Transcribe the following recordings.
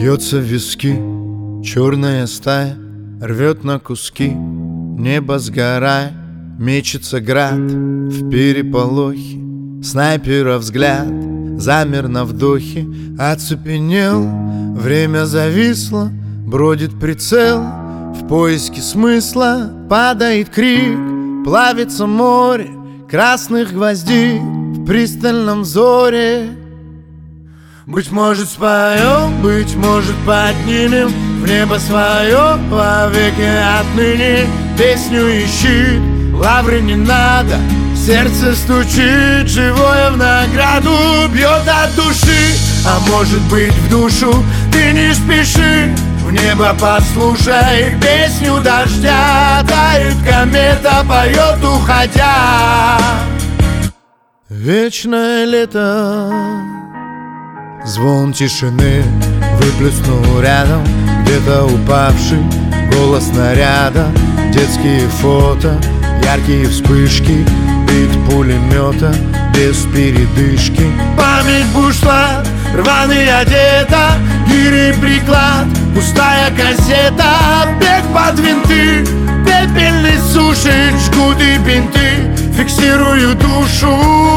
Бьется в виски черная стая, рвет на куски небо сгорая. Мечется град в переполохе, снайпера взгляд замер на вдохе. Оцепенел, время зависло, бродит прицел в поиске смысла. Падает крик, плавится море красных гвоздей в пристальном взоре. Быть может споем, быть может поднимем в небо свое вовеки отныне. Песню ищи, лавры не надо, сердце стучит, живое в награду бьет от души. А может быть в душу ты не спеши, в небо послушай песню дождя. Тает комета, поет уходя. Вечное лето. Звон тишины выплеснул рядом где-то упавший голос снаряда. Детские фото, яркие вспышки, бит пулемета без передышки. Память бушлат, рваный одета, гири приклад, пустая кассета. Бег под винты, пепельный сушит, жгут и бинты фиксируют душу.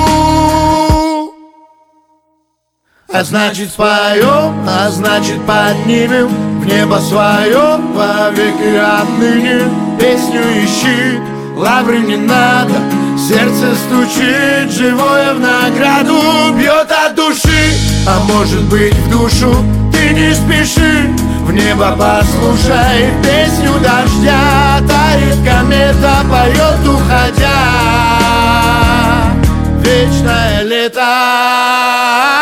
А значит споем, а значит поднимем в небо свое вовеки отныне. Песню ищи, лавры не надо, сердце стучит, живое в награду бьет от души. А может быть в душу ты не спеши, в небо послушай песню дождя. Тает комета, поет уходя. Вечное лето.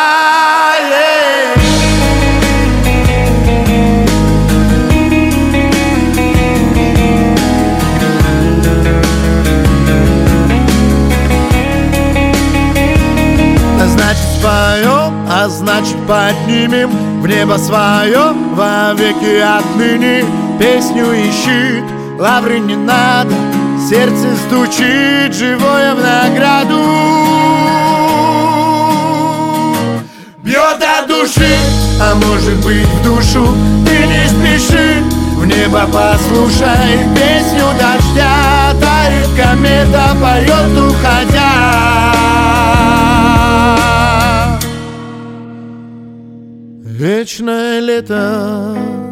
Споем, а значит поднимем в небо свое вовеки отныне. Песню ищи, лавры не надо, сердце стучит, живое в награду бьет от души. А может быть в душу ты не спеши, в небо послушай песню дождя. Тает комета, поет уходя. Вечное лето.